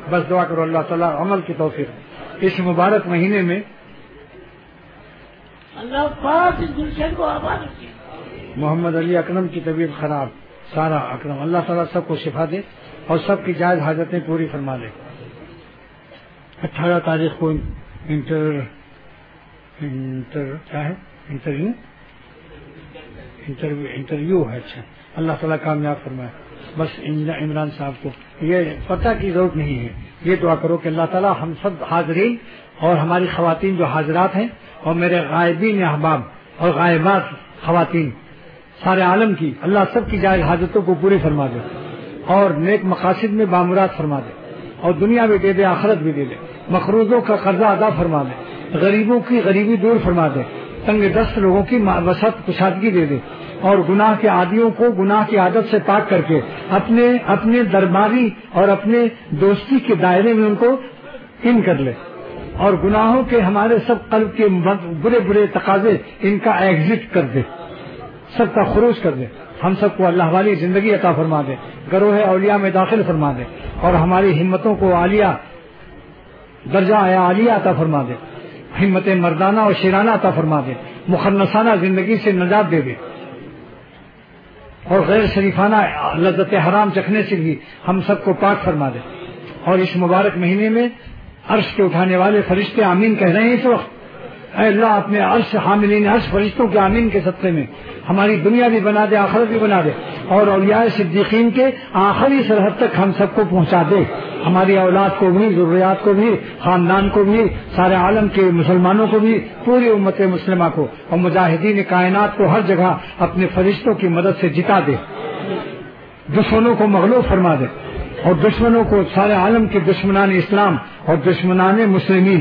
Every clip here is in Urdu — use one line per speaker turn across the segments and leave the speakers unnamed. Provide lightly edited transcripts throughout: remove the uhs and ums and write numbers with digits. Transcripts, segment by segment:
بس دعا کرو اللہ تعالیٰ عمل کی توفیق۔ اس مبارک مہینے میں
اللہ پاک اس گلشن کو آباد رکھے۔
محمد علی اکرم کی طبیعت خراب، سارا اکرم، اللہ تعالیٰ سب کو شفا دے اور سب کی جائز حاجتیں پوری فرما دے۔ 18 تاریخ کو انٹرویو ہے، اچھا اللہ تعالیٰ کامیاب فرمائے۔ بس عمران صاحب کو یہ پتہ کی ضرورت نہیں ہے، یہ دعا کرو کہ اللہ تعالیٰ ہم سب حاضرین اور ہماری خواتین جو حاضرات ہیں اور میرے غائبین احباب اور غائبات خواتین سارے عالم کی، اللہ سب کی جائز حاجتوں کو پوری فرما دے اور نیک مقاصد میں بامراد فرما دے اور دنیا بھی دے دے آخرت بھی دے دے، مقروضوں کا قرضہ ادا فرما دے، غریبوں کی غریبی دور فرما دے، تنگ دست لوگوں کی وسعت کشادگی دے دے اور گناہ کے عادیوں کو گناہ کی عادت سے پاک کر کے اپنے درباری اور اپنے دوستی کے دائرے میں ان کو ان کر لے اور گناہوں کے ہمارے سب قلب کے برے برے تقاضے ان کا ایگزٹ کر دے، سب کا خروج کر دے، ہم سب کو اللہ والی زندگی عطا فرما دے، گروہ اولیاء میں داخل فرما دے اور ہماری ہمتوں کو عالیہ درجہ عالیہ عطا فرما دے، ہمت مردانہ اور شیرانہ عطا فرما دے، مخنثانہ زندگی سے نجات دے دے اور غیر شریفانہ لذت حرام چکھنے سے بھی ہم سب کو پاک فرما دے۔ اور اس مبارک مہینے میں عرش کے اٹھانے والے فرشتے آمین کہہ رہے ہیں اس وقت، اے اللہ اپنے عرش حاملین عرش فرشتوں کے آمین کے صدقے میں ہماری دنیا بھی بنا دے، آخرت بھی بنا دے اور اولیاء صدیقین کے آخری سرحد تک ہم سب کو پہنچا دے، ہماری اولاد کو بھی، ذریات کو بھی، خاندان کو بھی، سارے عالم کے مسلمانوں کو بھی، پوری امت مسلمہ کو اور مجاہدین کائنات کو ہر جگہ اپنے فرشتوں کی مدد سے جتا دے، دشمنوں کو مغلوب فرما دے اور دشمنوں کو، سارے عالم کے دشمنان اسلام اور دشمنان مسلمین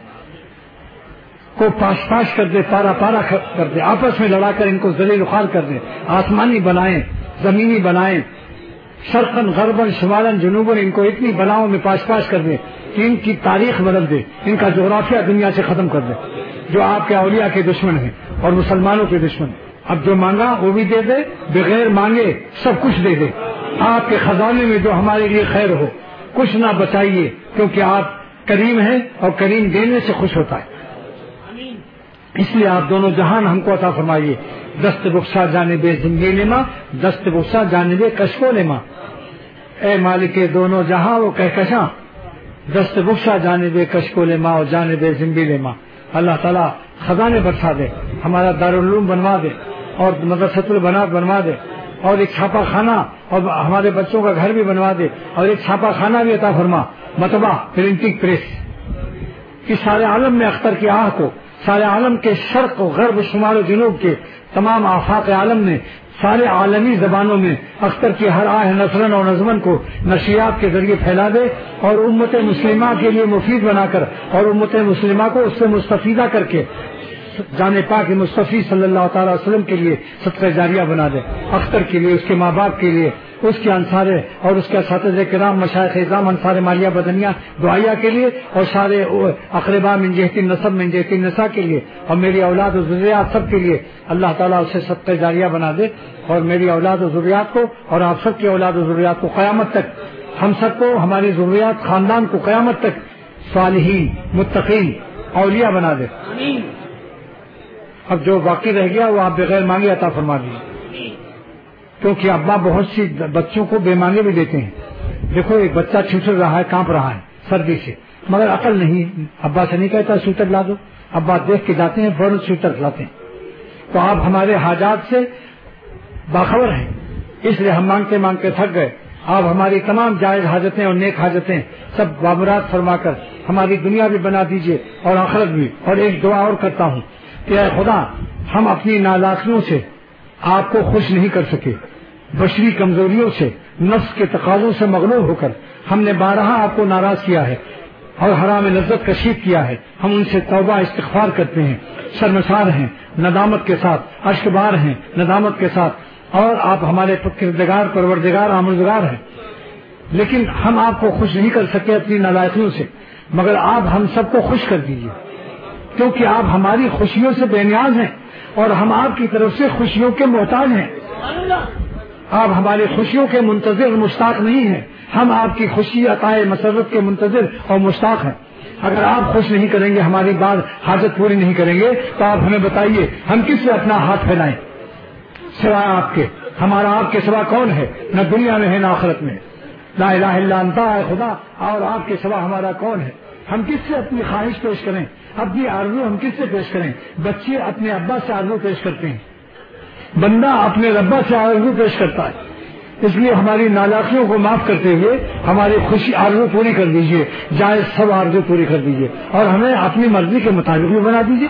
کو پاش پاش کر دے، پارا پارا کر دے، آپس میں لڑا کر ان کو ذلیل و خوار کر دے، آسمانی بنائیں، زمینی بنائیں، شرقن غربن شمالن جنوبن ان کو اتنی بلاؤں میں پاش پاش کر دے کہ ان کی تاریخ بدل دے، ان کا جغرافیہ دنیا سے ختم کر دے، جو آپ کے اولیاء کے دشمن ہیں اور مسلمانوں کے دشمن۔ اب جو مانگا وہ بھی دے دے، بغیر مانگے سب کچھ دے دے، آپ کے خزانے میں جو ہمارے لیے خیر ہو کچھ نہ بچائیے، کیونکہ آپ کریم ہیں اور کریم دینے سے خوش ہوتا ہے، اس لیے آپ دونوں جہان ہم کو عطا فرمائیے۔ دست بخشا جانب زنبیل ماں، دست بخشا جانب کشکول ماں، اے مالک دونوں جہاں وہ کہکشاں، دست بخشا جانب کشکول ماں اور جانب زنبیل ماں۔ اللہ تعالیٰ خزانے برسا دے، ہمارا دارالعلوم بنوا دے اور مدرسۃ البنات بنوا دے اور ایک چھاپا خانہ اور ہمارے بچوں کا گھر بھی بنوا دے اور ایک چھاپا خانہ بھی عطا فرما، مطبع پرنٹنگ پریس، کہ سارے عالم میں اختر کی آہ کو، سارے عالم کے شرق و غرب شمال و جنوب کے تمام آفاق عالم میں سارے عالمی زبانوں میں اختر کی ہر آہ نثرن اور نظمن کو نشریات کے ذریعے پھیلا دے اور امت مسلمہ کے لیے مفید بنا کر اور امت مسلمہ کو اس سے مستفیدہ کر کے جان پاک مصطفی صلی اللہ تعالی وسلم کے لیے صدقہ جاریہ بنا دے، اختر کے لیے، اس کے ماں باپ کے لیے، اس کے انصار اور اس کے اساتذہ کرام مشائخ اعظام انصار مالیہ بدنیہ دعائیہ کے لیے اور سارے اقربا من جہت النسب من جہت النساء کے لیے اور میری اولاد و ذریات سب کے لیے اللہ تعالیٰ اسے صدقہ جاریہ بنا دے اور میری اولاد و ذریات کو اور آپ سب کی اولاد و ذریات کو قیامت تک، ہم سب کو، ہماری ذریات خاندان کو قیامت تک صالحین متقین اولیاء بنا دے۔ اب جو باقی رہ گیا وہ آپ بغیر مانگے عطا فرما دیجیے، کیونکہ ابا بہت سی بچوں کو بے مانگے بھی دیتے ہیں۔ دیکھو ایک بچہ چھٹر رہا ہے، کانپ رہا ہے سردی سے، مگر عقل نہیں، ابا سے نہیں کہتا سویٹر لا دو، ابا دیکھ کے جاتے ہیں فوراً سویٹر لاتے ہیں۔ تو آپ ہمارے حاجات سے باخبر ہیں، اس لیے ہم مانگتے مانگتے تھک گئے۔ آپ ہماری تمام جائز حاجتیں اور نیک حاجتیں سب بامراد فرما کر ہماری دنیا بھی بنا دیجیے اور آخرت بھی۔ اور ایک دعا اور کرتا ہوں کہ اے خدا، ہم اپنی نالاکیوں سے آپ کو خوش نہیں کر سکے، بشری کمزوریوں سے، نفس کے تقاضوں سے مغلوب ہو کر ہم نے بارہا آپ کو ناراض کیا ہے اور حرام لذت کشید کیا ہے۔ ہم ان سے توبہ استغفار کرتے ہیں، شرمسار ہیں ندامت کے ساتھ، اشکبار ہیں ندامت کے ساتھ، اور آپ ہمارے کردگار پروردگار آمرزگار ہیں، لیکن ہم آپ کو خوش نہیں کر سکے اپنی نالائقیوں سے، مگر آپ ہم سب کو خوش کر دیجیے، کیونکہ آپ ہماری خوشیوں سے بے نیاز ہیں اور ہم آپ کی طرف سے خوشیوں کے محتاج ہیں۔ آپ ہماری خوشیوں کے منتظر مشتاق نہیں ہیں، ہم آپ کی خوشی عطائے مسرت کے منتظر اور مشتاق ہیں. اگر آپ خوش نہیں کریں گے، ہماری بات حاجت پوری نہیں کریں گے، تو آپ ہمیں بتائیے ہم کس سے اپنا ہاتھ پھیلائیں سوائے آپ کے؟ ہمارا آپ کے سوا کون ہے؟ نہ دنیا میں ہے نہ آخرت میں. لا الہ الا انت ہے خدا، اور آپ کے سوا ہمارا کون ہے؟ ہم کس سے اپنی خواہش پیش کریں؟ اپنی آرزو ہم کس سے پیش کریں؟ بچے اپنے ابا سے آرزو پیش کرتے ہیں، بندہ اپنے ربا سے آرزو پیش کرتا ہے. اس لیے ہماری نالاکیوں کو معاف کرتے ہوئے ہماری خوشی آرزو پوری کر دیجیے، جائز سب آرزو پوری کر دیجیے، اور ہمیں اپنی مرضی کے مطابق بھی بنا دیجیے.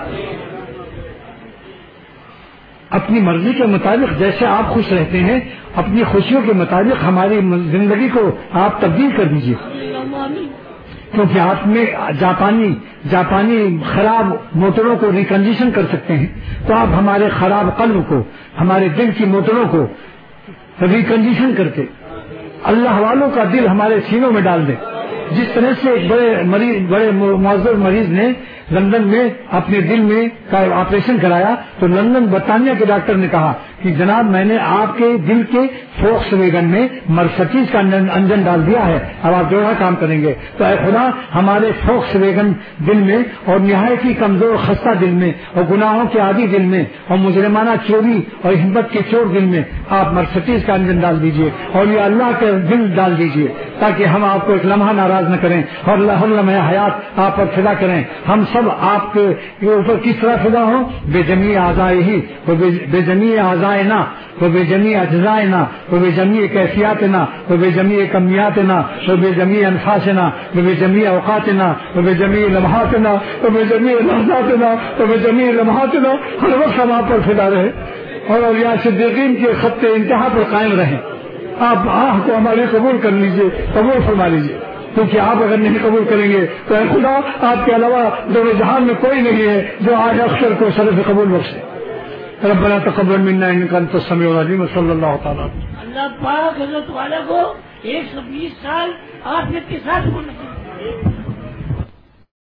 اپنی مرضی کے مطابق جیسے آپ خوش رہتے ہیں، اپنی خوشیوں کے مطابق ہماری زندگی کو آپ تبدیل کر دیجیے. کیونکہ آپ میں جاپانی خراب موٹروں کو ریکنڈیشن کر سکتے ہیں، تو آپ ہمارے خراب قلب کو، ہمارے دل کی موٹروں کو ریکنڈیشن کر کے اللہ والوں کا دل ہمارے سینوں میں ڈال دیں. جس طرح سے ایک بڑے معذر مریض نے لندن میں اپنے دل میں کا آپریشن کرایا، تو لندن برطانیہ کے ڈاکٹر نے کہا کہ جناب میں نے آپ کے دل کے فوکس ویگن میں مرسڈیز کا انجن ڈال دیا ہے، اب آپ دوڑا کام کریں گے. تو اے خدا ہمارے فوکس ویگن دل میں اور نہایت ہی کمزور خستہ دل میں اور گناہوں کے عادی دل میں اور مجرمانہ چوری اور ہمت کے چور دل میں آپ مرسڈیز کا انجن ڈال دیجئے اور یہ اللہ کا دل ڈال دیجئے، تاکہ ہم آپ کو ایک لمحہ ناراض نہ کریں اور ہر لمحہ حیات آپ پر فدا کریں. ہم سب آپ کے اوپر کس طرح فدا ہوں؟ بے جمیع اعضائے ہی، بے جمیع اعضائنا، وہ بے جمیع اجزائنا، وہ بے جمیع کیفیاتنا، وہ بے جمیع کمیاتنا، وہ بے جمیع انفاسنا، وہ بے جمیع اوقاتنا، وہ بے جمیع لمحاتنا، وہ بے جمیع لحظاتنا، وہ بے جمیع لمحاتنا. ہر وقت ہم آپ پر فدا رہے اور اولیاء صدیقین کے خط انتہا پر قائم رہیں. آپ آہ کو ہماری قبول کر لیجئے، قبول فرما لیجئے، کیونکہ آپ اگر نہیں قبول کریں گے تو اے خدا آپ کے علاوہ دور جہان میں کوئی نہیں ہے جو آج اکثر کو شرف قبول بخشے. ربنا تقبل منا انك انت السميع العليم صلی اللہ تعالیٰ.
اللہ پاک حضرت والا کو 120 سال عافیت کے ساتھ